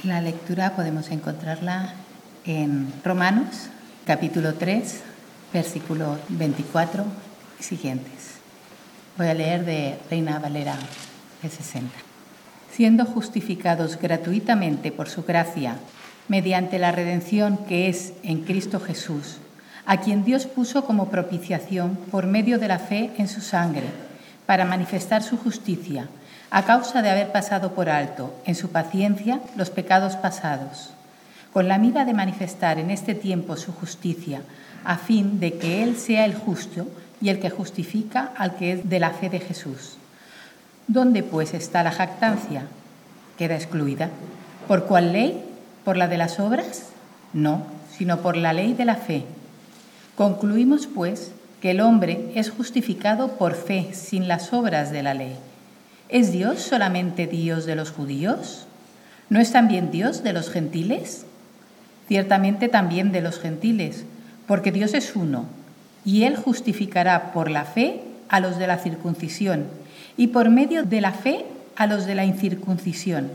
La lectura podemos encontrarla en Romanos, capítulo 3, versículo 24 y siguientes. Voy a leer de Reina Valera de 60. Siendo justificados gratuitamente por su gracia, mediante la redención que es en Cristo Jesús, a quien Dios puso como propiciación por medio de la fe en su sangre, para manifestar su justicia, a causa de haber pasado por alto, en su paciencia, los pecados pasados, con la mira de manifestar en este tiempo su justicia, a fin de que Él sea el justo y el que justifica al que es de la fe de Jesús. ¿Dónde, pues, está la jactancia? Queda excluida. ¿Por cuál ley? ¿Por la de las obras? No, sino por la ley de la fe. Concluimos, pues, que el hombre es justificado por fe, sin las obras de la ley. ¿Es Dios solamente Dios de los judíos? ¿No es también Dios de los gentiles? Ciertamente también de los gentiles, porque Dios es uno, y Él justificará por la fe a los de la circuncisión, y por medio de la fe a los de la incircuncisión.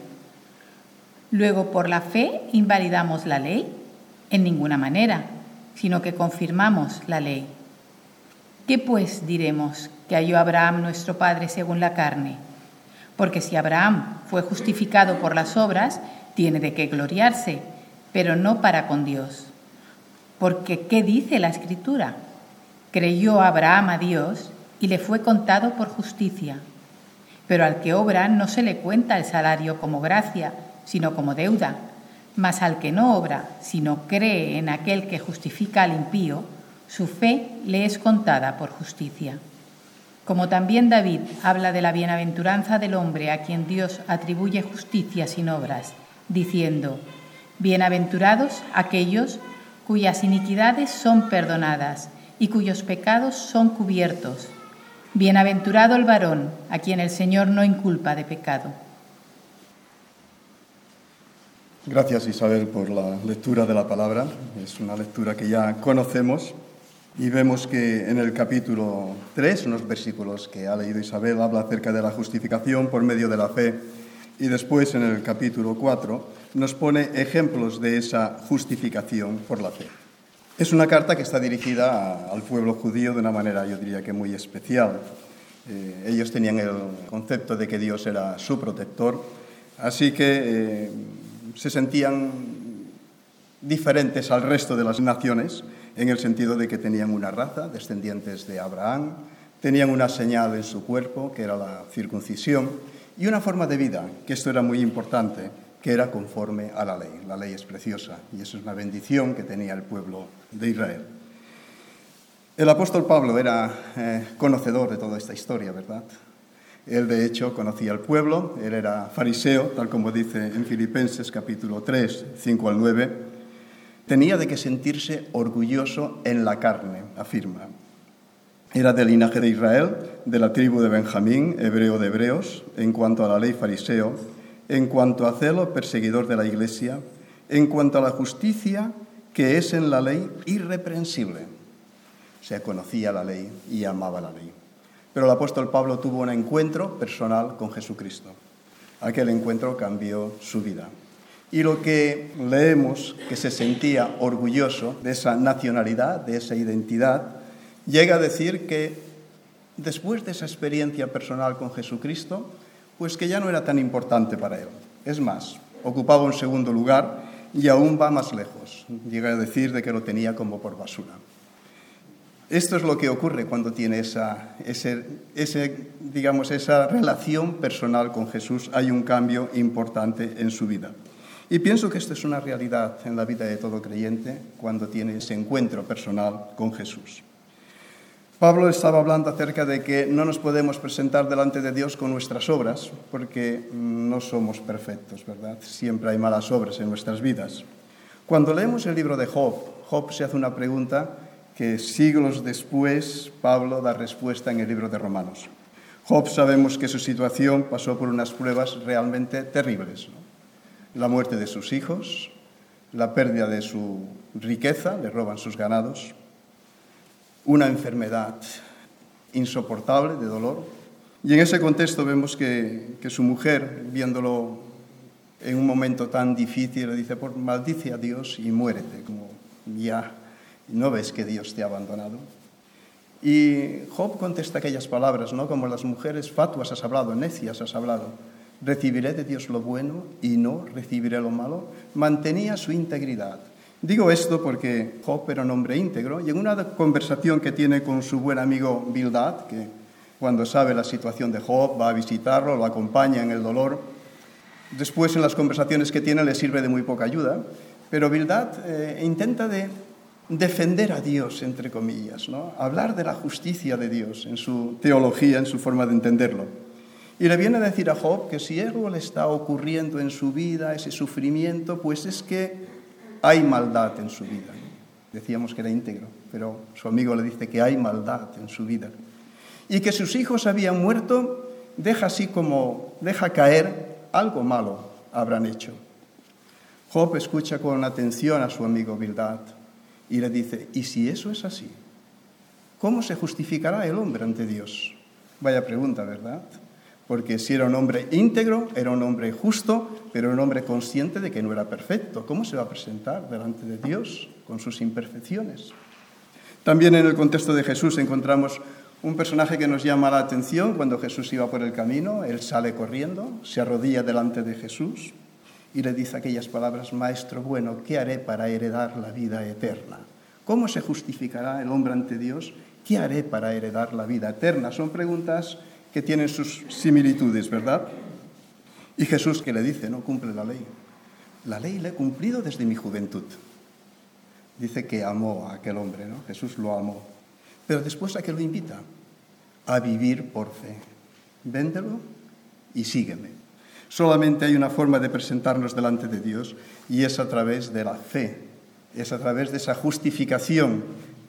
Luego, ¿por la fe invalidamos la ley? En ninguna manera, sino que confirmamos la ley. ¿Qué pues diremos que halló Abraham nuestro padre según la carne? Porque si Abraham fue justificado por las obras, tiene de qué gloriarse, pero no para con Dios. Porque, ¿qué dice la Escritura? Creyó Abraham a Dios y le fue contado por justicia. Pero al que obra no se le cuenta el salario como gracia, sino como deuda. Mas al que no obra, sino cree en aquel que justifica al impío, su fe le es contada por justicia. Como también David habla de la bienaventuranza del hombre a quien Dios atribuye justicia sin obras, diciendo: bienaventurados aquellos cuyas iniquidades son perdonadas y cuyos pecados son cubiertos. Bienaventurado el varón a quien el Señor no inculpa de pecado. Gracias, Isabel, por la lectura de la palabra. Es una lectura que ya conocemos. Y vemos que en el capítulo 3, unos versículos que ha leído Isabel, habla acerca de la justificación por medio de la fe. Y después, en el capítulo 4, nos pone ejemplos de esa justificación por la fe. Es una carta que está dirigida al pueblo judío de una manera, yo diría que muy especial. Ellos tenían el concepto de que Dios era su protector, así que se sentían diferentes al resto de las naciones, en el sentido de que tenían una raza, descendientes de Abraham, tenían una señal en su cuerpo, que era la circuncisión, y una forma de vida, que esto era muy importante, que era conforme a la ley. La ley es preciosa, y eso es una bendición que tenía el pueblo de Israel. El apóstol Pablo era conocedor de toda esta historia, ¿verdad? Él, de hecho, conocía al pueblo, él era fariseo, tal como dice en Filipenses capítulo 3, 5 al 9, tenía de qué sentirse orgulloso en la carne, afirma. Era del linaje de Israel, de la tribu de Benjamín, hebreo de hebreos, en cuanto a la ley fariseo, en cuanto a celo, perseguidor de la iglesia, en cuanto a la justicia, que es en la ley irreprensible. O sea, conocía la ley y amaba la ley. Pero el apóstol Pablo tuvo un encuentro personal con Jesucristo. Aquel encuentro cambió su vida. Y lo que leemos, que se sentía orgulloso de esa nacionalidad, de esa identidad, llega a decir que después de esa experiencia personal con Jesucristo, pues que ya no era tan importante para él. Es más, ocupaba un segundo lugar y aún va más lejos. Llega a decir de que lo tenía como por basura. Esto es lo que ocurre cuando tiene esa relación personal con Jesús. Hay un cambio importante en su vida. Y pienso que esto es una realidad en la vida de todo creyente cuando tiene ese encuentro personal con Jesús. Pablo estaba hablando acerca de que no nos podemos presentar delante de Dios con nuestras obras porque no somos perfectos, ¿verdad? Siempre hay malas obras en nuestras vidas. Cuando leemos el libro de Job, Job se hace una pregunta que siglos después Pablo da respuesta en el libro de Romanos. Job, sabemos que su situación pasó por unas pruebas realmente terribles, ¿no? La muerte de sus hijos, la pérdida de su riqueza, le roban sus ganados, una enfermedad insoportable de dolor. Y en ese contexto vemos que su mujer, viéndolo en un momento tan difícil le dice, pues maldice a Dios y muérete, como ya no ves que Dios te ha abandonado. Y Job contesta aquellas palabras, ¿no? Como las mujeres fatuas has hablado, necias has hablado. ¿Recibiré de Dios lo bueno y no recibiré lo malo? Mantenía su integridad. Digo esto porque Job era un hombre íntegro y en una conversación que tiene con su buen amigo Bildad, que cuando sabe la situación de Job va a visitarlo, lo acompaña en el dolor. Después en las conversaciones que tiene le sirve de muy poca ayuda, pero Bildad intenta de defender a Dios, entre comillas, ¿no? Hablar de la justicia de Dios en su teología, en su forma de entenderlo. Y le viene a decir a Job que si algo le está ocurriendo en su vida, ese sufrimiento, pues es que hay maldad en su vida. Decíamos que era íntegro, pero su amigo le dice que hay maldad en su vida. Y que sus hijos habían muerto, deja caer algo malo habrán hecho. Job escucha con atención a su amigo Bildad y le dice, ¿y si eso es así? ¿Cómo se justificará el hombre ante Dios? Vaya pregunta, ¿verdad? Porque si era un hombre íntegro, era un hombre justo, pero un hombre consciente de que no era perfecto. ¿Cómo se va a presentar delante de Dios con sus imperfecciones? También en el contexto de Jesús encontramos un personaje que nos llama la atención. Cuando Jesús iba por el camino, él sale corriendo, se arrodilla delante de Jesús y le dice aquellas palabras, Maestro bueno, ¿qué haré para heredar la vida eterna? ¿Cómo se justificará el hombre ante Dios? ¿Qué haré para heredar la vida eterna? Son preguntas que tienen sus similitudes, ¿verdad? Y Jesús, ¿qué le dice? No cumple la ley. La ley la he cumplido desde mi juventud. Dice que amó a aquel hombre, ¿no? Jesús lo amó. Pero después a qué lo invita? A vivir por fe. Véndelo y sígueme. Solamente hay una forma de presentarnos delante de Dios y es a través de la fe. Es a través de esa justificación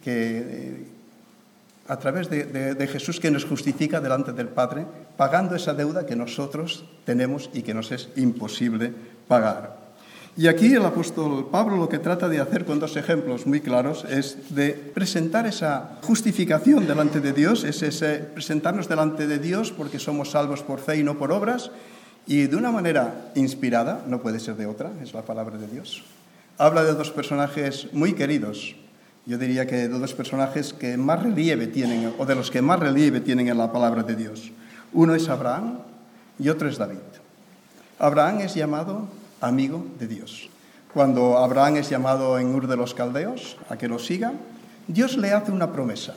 a través de Jesús que nos justifica delante del Padre, pagando esa deuda que nosotros tenemos y que nos es imposible pagar. Y aquí el apóstol Pablo lo que trata de hacer con dos ejemplos muy claros es de presentar esa justificación delante de Dios, es ese presentarnos delante de Dios porque somos salvos por fe y no por obras, y de una manera inspirada, no puede ser de otra, es la palabra de Dios. Habla de dos personajes muy queridos. Yo diría que de dos personajes que más relieve tienen, o de los que más relieve tienen en la palabra de Dios. Uno es Abraham y otro es David. Abraham es llamado amigo de Dios. Cuando Abraham es llamado en Ur de los Caldeos a que lo siga, Dios le hace una promesa.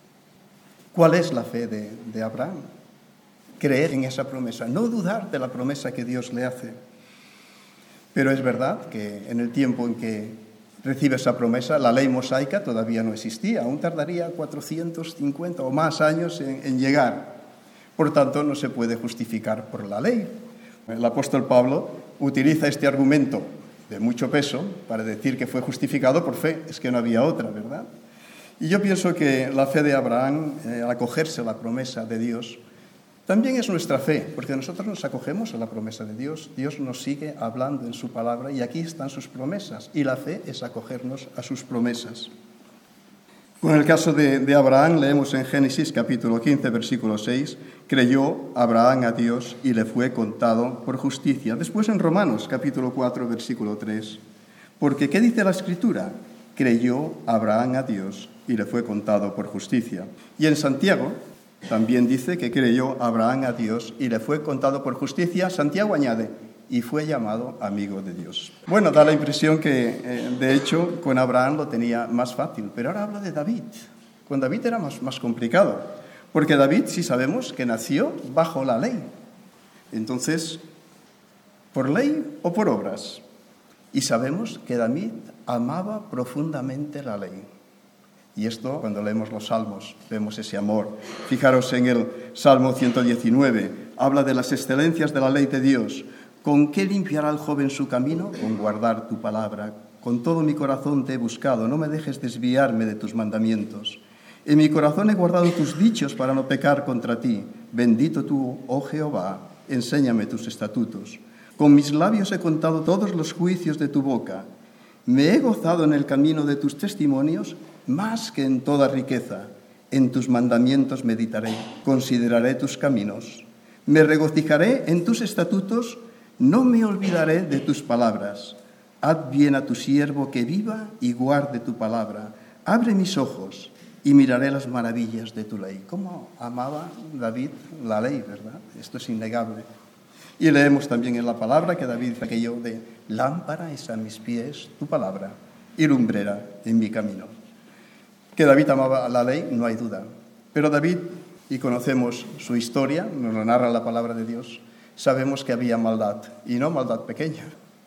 ¿Cuál es la fe de Abraham? Creer en esa promesa, no dudar de la promesa que Dios le hace. Pero es verdad que en el tiempo en que recibe esa promesa, la ley mosaica todavía no existía, aún tardaría 450 o más años en llegar. Por tanto, no se puede justificar por la ley. El apóstol Pablo utiliza este argumento de mucho peso para decir que fue justificado por fe, es que no había otra, ¿verdad? Y yo pienso que la fe de Abraham, al acogerse a la promesa de Dios, también es nuestra fe, porque nosotros nos acogemos a la promesa de Dios. Dios nos sigue hablando en su palabra y aquí están sus promesas. Y la fe es acogernos a sus promesas. Con el caso de Abraham, leemos en Génesis capítulo 15, versículo 6, creyó Abraham a Dios y le fue contado por justicia. Después en Romanos capítulo 4, versículo 3, porque ¿qué dice la Escritura? Creyó Abraham a Dios y le fue contado por justicia. Y en Santiago también dice que creyó Abraham a Dios y le fue contado por justicia. Santiago añade, y fue llamado amigo de Dios. Bueno, da la impresión que, de hecho, con Abraham lo tenía más fácil. Pero ahora habla de David. Con David era más complicado. Porque David, sí sabemos que nació bajo la ley. Entonces, ¿por ley o por obras? Y sabemos que David amaba profundamente la ley. Y esto, cuando leemos los salmos, vemos ese amor. Fijaros en el Salmo 119, habla de las excelencias de la ley de Dios. ¿Con qué limpiará el joven su camino? Con guardar tu palabra. Con todo mi corazón te he buscado, no me dejes desviarme de tus mandamientos. En mi corazón he guardado tus dichos para no pecar contra ti. Bendito tú, oh Jehová, enséñame tus estatutos. Con mis labios he contado todos los juicios de tu boca. Me he gozado en el camino de tus testimonios, más que en toda riqueza. En tus mandamientos meditaré, consideraré tus caminos. Me regocijaré en tus estatutos, no me olvidaré de tus palabras. Haz bien a tu siervo que viva y guarde tu palabra. Abre mis ojos y miraré las maravillas de tu ley. ¿Cómo amaba David la ley, verdad? Esto es innegable. Y leemos también en la palabra que David dice aquello de lámpara es a mis pies tu palabra y lumbrera en mi camino. Que David amaba la ley, no hay duda. Pero David, y conocemos su historia, nos lo narra la palabra de Dios, sabemos que había maldad, y no maldad pequeña.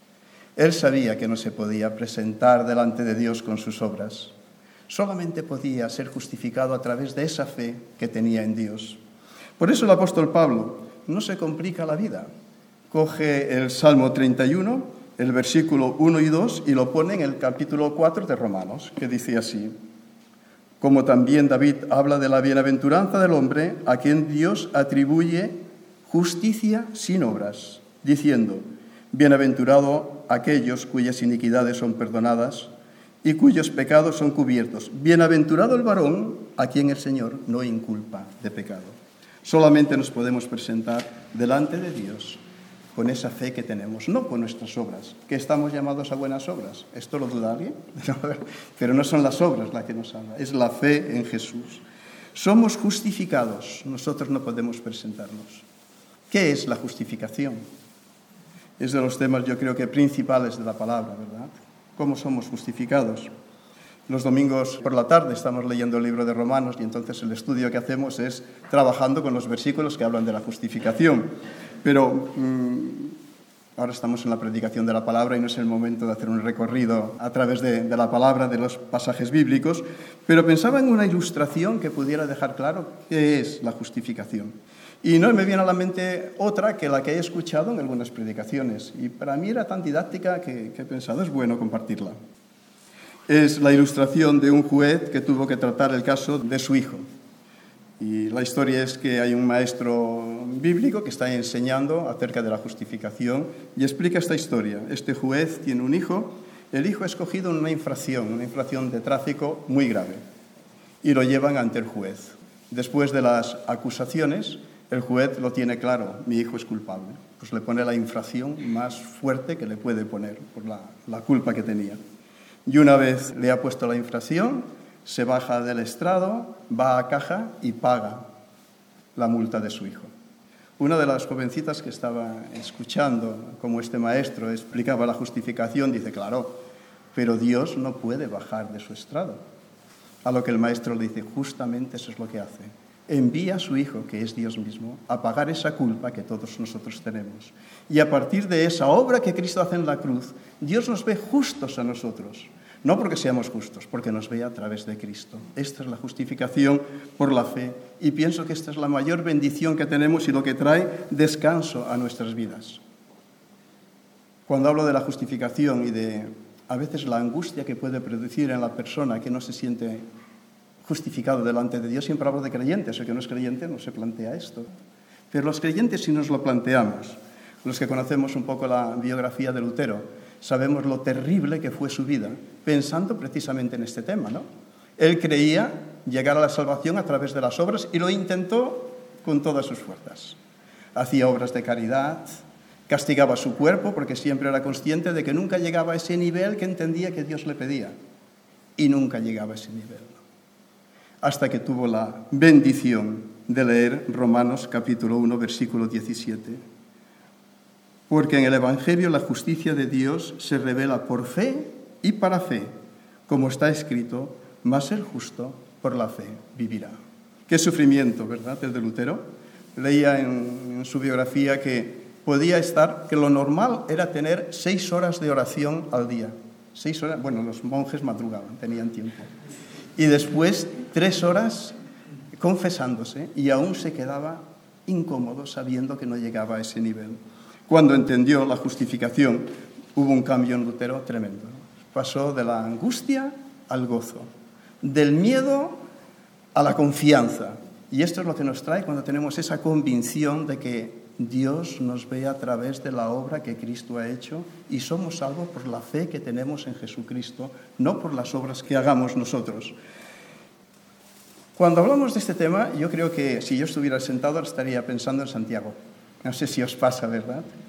Él sabía que no se podía presentar delante de Dios con sus obras. Solamente podía ser justificado a través de esa fe que tenía en Dios. Por eso el apóstol Pablo no se complica la vida. Coge el Salmo 31, el versículo 1 y 2, y lo pone en el capítulo 4 de Romanos, que dice así: como también David habla de la bienaventuranza del hombre a quien Dios atribuye justicia sin obras, diciendo: bienaventurado aquellos cuyas iniquidades son perdonadas y cuyos pecados son cubiertos. Bienaventurado el varón a quien el Señor no inculpa de pecado. Solamente nos podemos presentar delante de Dios con esa fe que tenemos, no con nuestras obras, que estamos llamados a buenas obras. ¿Esto lo duda alguien? Pero no son las obras las que nos salvan, es la fe en Jesús. Somos justificados, nosotros no podemos presentarnos. ¿Qué es la justificación? Es de los temas, yo creo que principales de la palabra, ¿verdad? ¿Cómo somos justificados? Los domingos por la tarde estamos leyendo el libro de Romanos y entonces el estudio que hacemos es trabajando con los versículos que hablan de la justificación. Pero ahora estamos en la predicación de la palabra y no es el momento de hacer un recorrido a través de la palabra, de los pasajes bíblicos, pero pensaba en una ilustración que pudiera dejar claro qué es la justificación. Y no me viene a la mente otra que la que he escuchado en algunas predicaciones. Y para mí era tan didáctica que he pensado, es bueno compartirla. Es la ilustración de un juez que tuvo que tratar el caso de su hijo. Y la historia es que hay un maestro bíblico que está enseñando acerca de la justificación y explica esta historia. Este juez tiene un hijo, el hijo ha escogido una infracción de tráfico muy grave, y lo llevan ante el juez. Después de las acusaciones, el juez lo tiene claro: mi hijo es culpable. Pues le pone la infracción más fuerte que le puede poner por la culpa que tenía. Y una vez le ha puesto la infracción, se baja del estrado, va a caja y paga la multa de su hijo. Una de las jovencitas que estaba escuchando cómo este maestro explicaba la justificación dice: claro, pero Dios no puede bajar de su estrado. A lo que el maestro le dice: justamente eso es lo que hace. Envía a su hijo, que es Dios mismo, a pagar esa culpa que todos nosotros tenemos. Y a partir de esa obra que Cristo hace en la cruz, Dios nos ve justos a nosotros. No porque seamos justos, porque nos ve a través de Cristo. Esta es la justificación por la fe. Y pienso que esta es la mayor bendición que tenemos y lo que trae descanso a nuestras vidas. Cuando hablo de la justificación y de a veces la angustia que puede producir en la persona que no se siente justificado delante de Dios, siempre hablo de creyentes. El que no es creyente no se plantea esto. Pero los creyentes sí nos lo planteamos. Los que conocemos un poco la biografía de Lutero, sabemos lo terrible que fue su vida, pensando precisamente en este tema, ¿no? Él creía llegar a la salvación a través de las obras y lo intentó con todas sus fuerzas. Hacía obras de caridad, castigaba su cuerpo porque siempre era consciente de que nunca llegaba a ese nivel que entendía que Dios le pedía. Y nunca llegaba a ese nivel, ¿no? Hasta que tuvo la bendición de leer Romanos capítulo 1, versículo 17. Porque en el Evangelio la justicia de Dios se revela por fe y para fe, como está escrito: mas el justo por la fe vivirá. Qué sufrimiento, ¿verdad?, el de Lutero. Leía en su biografía que que lo normal era tener 6 horas de oración al día. 6 horas, bueno, los monjes madrugaban, tenían tiempo. Y después 3 horas confesándose, y aún se quedaba incómodo sabiendo que no llegaba a ese nivel. Cuando entendió la justificación, hubo un cambio en Lutero tremendo. Pasó de la angustia al gozo, del miedo a la confianza. Y esto es lo que nos trae cuando tenemos esa convicción de que Dios nos ve a través de la obra que Cristo ha hecho y somos salvos por la fe que tenemos en Jesucristo, no por las obras que hagamos nosotros. Cuando hablamos de este tema, yo creo que si yo estuviera sentado estaría pensando en Santiago. No sé si os pasa, ¿verdad?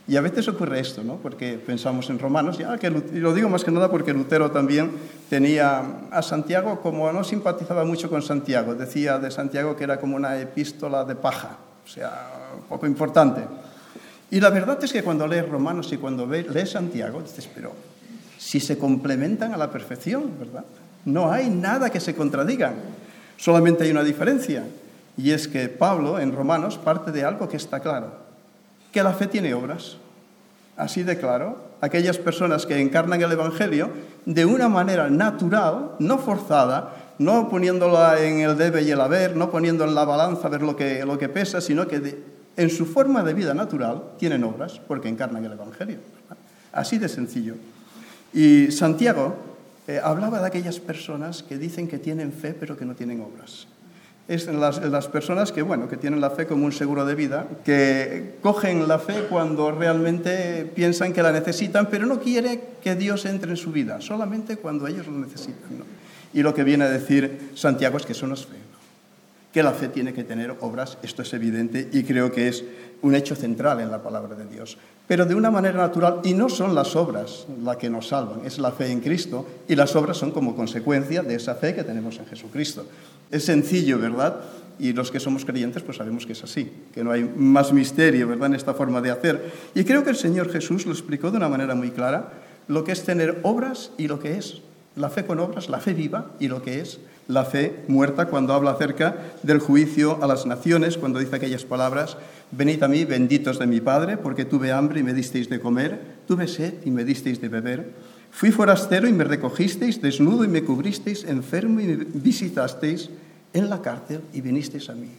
Y a veces ocurre esto, ¿no? Porque pensamos en Romanos, y lo digo más que nada porque Lutero también tenía a Santiago como no simpatizaba mucho con Santiago, decía de Santiago que era como una epístola de paja, o sea, poco importante. Y la verdad es que cuando lees Romanos y cuando lees Santiago, dices, pero si se complementan a la perfección, ¿verdad? No hay nada que se contradigan, solamente hay una diferencia, y es que Pablo en Romanos parte de algo que está claro, que la fe tiene obras, así de claro. Aquellas personas que encarnan el Evangelio de una manera natural, no forzada, no poniéndola en el debe y el haber, no poniendo en la balanza a ver lo que pesa, sino que en su forma de vida natural tienen obras porque encarnan el Evangelio. Así de sencillo. Y Santiago hablaba de aquellas personas que dicen que tienen fe pero que no tienen obras. Es las personas que tienen la fe como un seguro de vida, que cogen la fe cuando realmente piensan que la necesitan, pero no quiere que Dios entre en su vida, solamente cuando ellos lo necesitan, ¿no? Y lo que viene a decir Santiago es que eso no es fe, ¿no? Que la fe tiene que tener obras, esto es evidente, y creo que es un hecho central en la palabra de Dios. Pero de una manera natural, y no son las obras las que nos salvan, es la fe en Cristo, y las obras son como consecuencia de esa fe que tenemos en Jesucristo. Es sencillo, ¿verdad? Y los que somos creyentes pues sabemos que es así, que no hay más misterio, ¿verdad?, en esta forma de hacer. Y creo que el Señor Jesús lo explicó de una manera muy clara, lo que es tener obras y lo que es la fe con obras, la fe viva, y lo que es la fe muerta, cuando habla acerca del juicio a las naciones, cuando dice aquellas palabras: venid a mí, benditos de mi Padre, porque tuve hambre y me disteis de comer, tuve sed y me disteis de beber, fui forastero y me recogisteis, desnudo y me cubristeis, enfermo y me visitasteis, en la cárcel y vinisteis a mí.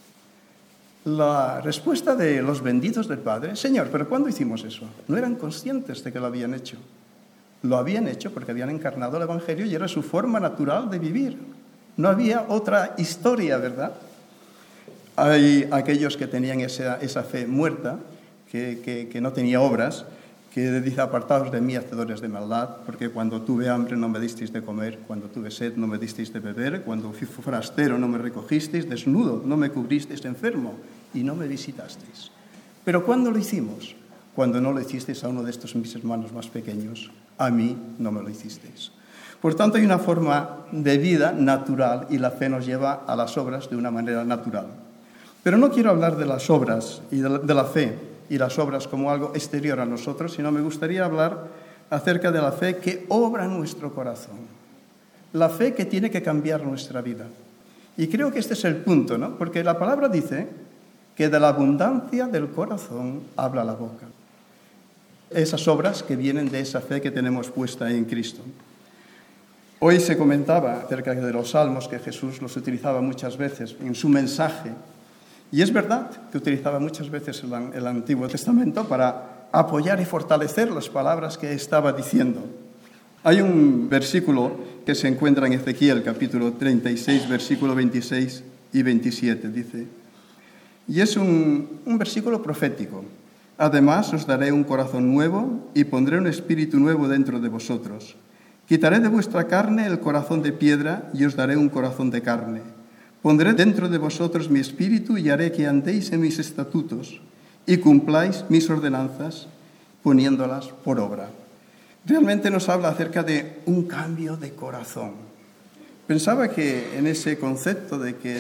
La respuesta de los benditos del Padre: Señor, ¿pero cuándo hicimos eso? No eran conscientes de que lo habían hecho. Lo habían hecho porque habían encarnado el Evangelio y era su forma natural de vivir. No había otra historia, ¿verdad? Hay aquellos que tenían esa fe muerta, que no tenía obras, que dice: apartaos de mí, hacedores de maldad, porque cuando tuve hambre no me disteis de comer, cuando tuve sed no me disteis de beber, cuando fui forastero no me recogisteis, desnudo no me cubristeis, enfermo y no me visitasteis. Pero ¿cuándo lo hicimos? Cuando no lo hicisteis a uno de estos mis hermanos más pequeños, a mí no me lo hicisteis. Por tanto, hay una forma de vida natural y la fe nos lleva a las obras de una manera natural. Pero no quiero hablar de las obras y de la fe y las obras como algo exterior a nosotros, sino me gustaría hablar acerca de la fe que obra en nuestro corazón, la fe que tiene que cambiar nuestra vida. Y creo que este es el punto, ¿no? Porque la palabra dice que de la abundancia del corazón habla la boca. Esas obras que vienen de esa fe que tenemos puesta en Cristo. Hoy se comentaba acerca de los salmos, que Jesús los utilizaba muchas veces en su mensaje. Y es verdad que utilizaba muchas veces el Antiguo Testamento para apoyar y fortalecer las palabras que estaba diciendo. Hay un versículo que se encuentra en Ezequiel, capítulo 36, versículo 26 y 27, dice, y es un versículo profético. Además, os daré un corazón nuevo y pondré un espíritu nuevo dentro de vosotros. Quitaré de vuestra carne el corazón de piedra y os daré un corazón de carne. Pondré dentro de vosotros mi espíritu y haré que andéis en mis estatutos y cumpláis mis ordenanzas poniéndolas por obra. Realmente nos habla acerca de un cambio de corazón. Pensaba que en ese concepto de que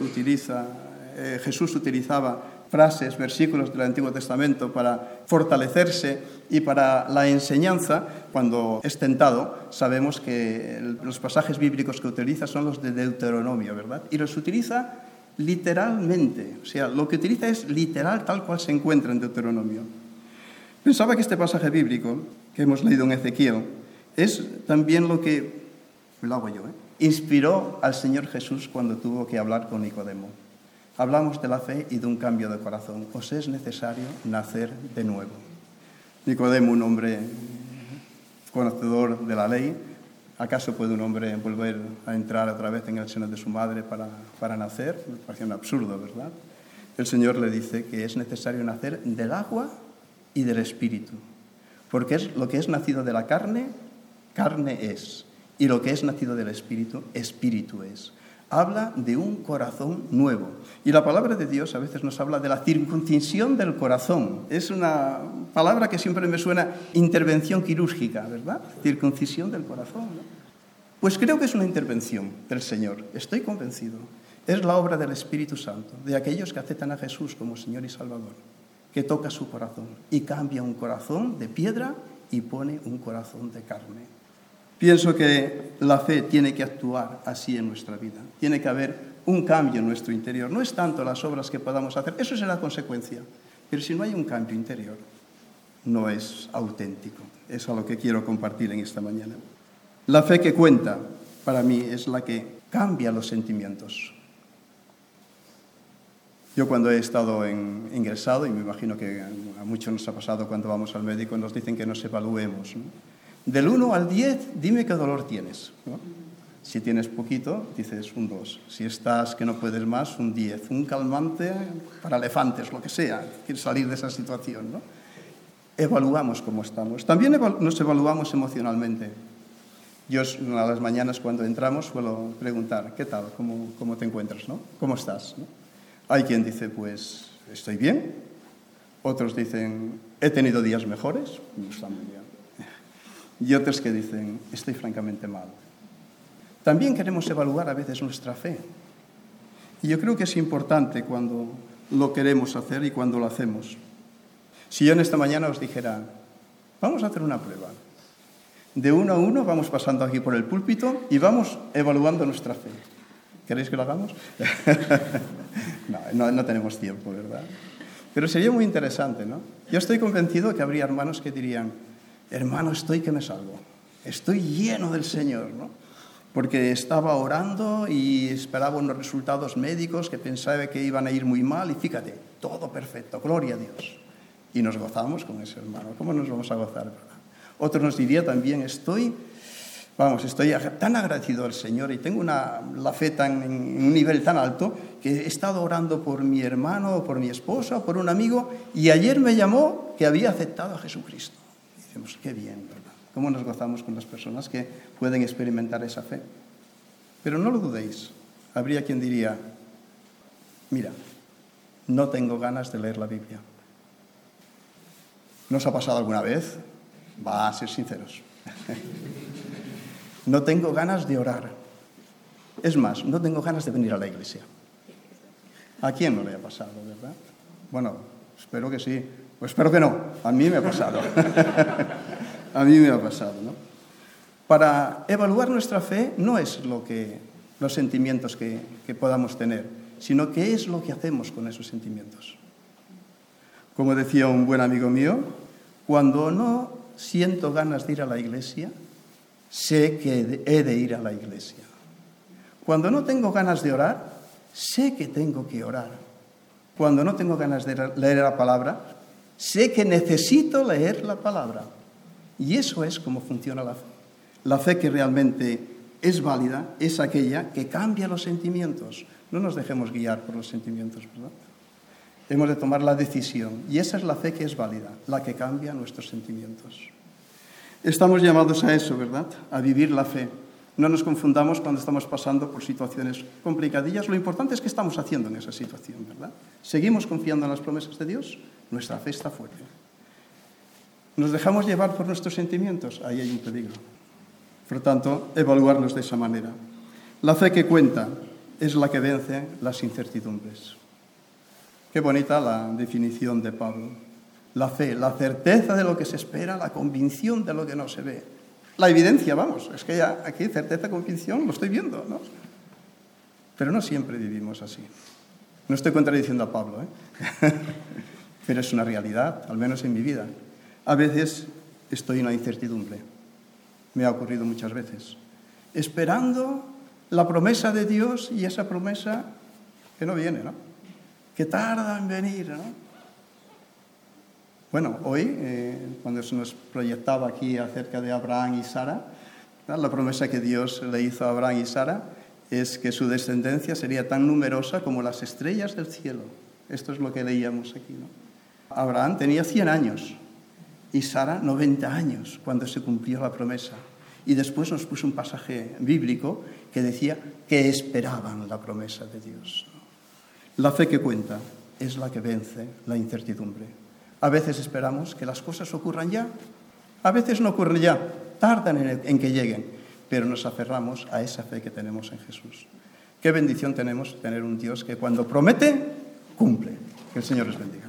Jesús utilizaba frases, versículos del Antiguo Testamento para fortalecerse y para la enseñanza, cuando es tentado, sabemos que los pasajes bíblicos que utiliza son los de Deuteronomio, ¿verdad? Y los utiliza literalmente, o sea, lo que utiliza es literal tal cual se encuentra en Deuteronomio. Pensaba que este pasaje bíblico que hemos leído en Ezequiel es también lo que, inspiró al Señor Jesús cuando tuvo que hablar con Nicodemo. Hablamos de la fe y de un cambio de corazón. Os es necesario nacer de nuevo. Nicodemo, un hombre conocedor de la ley, ¿acaso puede un hombre volver a entrar otra vez en el seno de su madre para nacer? Me parece un absurdo, ¿verdad? El Señor le dice que es necesario nacer del agua y del espíritu, porque es lo que es nacido de la carne, carne es, y lo que es nacido del espíritu, espíritu es. habla de un corazón nuevo. Y la palabra de Dios a veces nos habla de la circuncisión del corazón. Es una palabra que siempre me suena intervención quirúrgica, ¿verdad? Circuncisión del corazón, ¿no? Pues creo que es una intervención del Señor, estoy convencido. Es la obra del Espíritu Santo, de aquellos que aceptan a Jesús como Señor y Salvador, que toca su corazón y cambia un corazón de piedra y pone un corazón de carne. Pienso que la fe tiene que actuar así en nuestra vida. Tiene que haber un cambio en nuestro interior. No es tanto las obras que podamos hacer, eso será consecuencia. Pero si no hay un cambio interior, no es auténtico. Es a lo que quiero compartir en esta mañana. La fe que cuenta, para mí, es la que cambia los sentimientos. Yo cuando he estado ingresado, y me imagino que a muchos nos ha pasado cuando vamos al médico, nos dicen que nos evaluemos, ¿no? Del 1 al 10, dime qué dolor tienes, ¿no? Si tienes poquito, dices un 2. Si estás que no puedes más, un 10. Un calmante para elefantes, lo que sea. Quieres salir de esa situación, ¿no? Evaluamos cómo estamos. También nos evaluamos emocionalmente. Yo a las mañanas cuando entramos suelo preguntar, ¿qué tal? ¿Cómo te encuentras, no? ¿Cómo estás, no? Hay quien dice, pues, estoy bien. Otros dicen, he tenido días mejores. Está muy bien. Y otros que dicen, estoy francamente mal. También queremos evaluar a veces nuestra fe. Y yo creo que es importante cuando lo queremos hacer y cuando lo hacemos. Si yo en esta mañana os dijera, vamos a hacer una prueba. De 1 a 1 vamos pasando aquí por el púlpito y vamos evaluando nuestra fe. ¿Queréis que lo hagamos? No tenemos tiempo, ¿verdad? Pero sería muy interesante, ¿no? Yo estoy convencido que habría hermanos que dirían, hermano, estoy que me salgo. Estoy lleno del Señor, ¿no? Porque estaba orando y esperaba unos resultados médicos que pensaba que iban a ir muy mal y fíjate, todo perfecto, gloria a Dios. Y nos gozamos con ese hermano. ¿Cómo nos vamos a gozar, verdad? Otro nos diría también, estoy tan agradecido al Señor y tengo la fe en un nivel tan alto que he estado orando por mi hermano, por mi esposa, por un amigo y ayer me llamó que había aceptado a Jesucristo. Y decimos, qué bien, ¿verdad? ¿Cómo nos gozamos con las personas que pueden experimentar esa fe? Pero no lo dudéis. Habría quien diría, mira, no tengo ganas de leer la Biblia. ¿No os ha pasado alguna vez? Va a ser sinceros. No tengo ganas de orar. Es más, no tengo ganas de venir a la iglesia. ¿A quién no le ha pasado, verdad? Bueno, espero que sí. Pues espero que no. A mí me ha pasado. A mí me ha pasado, ¿no? Para evaluar nuestra fe no es los sentimientos que podamos tener, sino qué es lo que hacemos con esos sentimientos. Como decía un buen amigo mío, cuando no siento ganas de ir a la iglesia, sé que he de ir a la iglesia. Cuando no tengo ganas de orar, sé que tengo que orar. Cuando no tengo ganas de leer la palabra, sé que necesito leer la palabra. Y eso es como funciona la fe. La fe que realmente es válida es aquella que cambia los sentimientos. No nos dejemos guiar por los sentimientos, ¿verdad? Hemos de tomar la decisión. Y esa es la fe que es válida, la que cambia nuestros sentimientos. Estamos llamados a eso, ¿verdad? A vivir la fe. No nos confundamos cuando estamos pasando por situaciones complicadillas. Lo importante es qué estamos haciendo en esa situación, ¿verdad? ¿Seguimos confiando en las promesas de Dios? Nuestra fe está fuerte. ¿Nos dejamos llevar por nuestros sentimientos? Ahí hay un peligro. Por lo tanto, evaluarnos de esa manera. La fe que cuenta es la que vence las incertidumbres. Qué bonita la definición de Pablo. La fe, la certeza de lo que se espera, la convicción de lo que no se ve. La evidencia, vamos, es que ya aquí certeza, convicción, lo estoy viendo, ¿no? Pero no siempre vivimos así. No estoy contradiciendo a Pablo, pero es una realidad, al menos en mi vida. A veces estoy en la incertidumbre. Me ha ocurrido muchas veces. Esperando la promesa de Dios y esa promesa que no viene, ¿no? Que tarda en venir, ¿no? Bueno, hoy, cuando se nos proyectaba aquí acerca de Abraham y Sara, ¿no? La promesa que Dios le hizo a Abraham y Sara es que su descendencia sería tan numerosa como las estrellas del cielo. Esto es lo que leíamos aquí, ¿no? Abraham tenía 100 años y Sara 90 años cuando se cumplió la promesa. Y después nos puso un pasaje bíblico que decía que esperaban la promesa de Dios. La fe que cuenta es la que vence la incertidumbre. A veces esperamos que las cosas ocurran ya, a veces no ocurren ya, tardan en que lleguen, pero nos aferramos a esa fe que tenemos en Jesús. Qué bendición tenemos tener un Dios que cuando promete, cumple. Que el Señor les bendiga.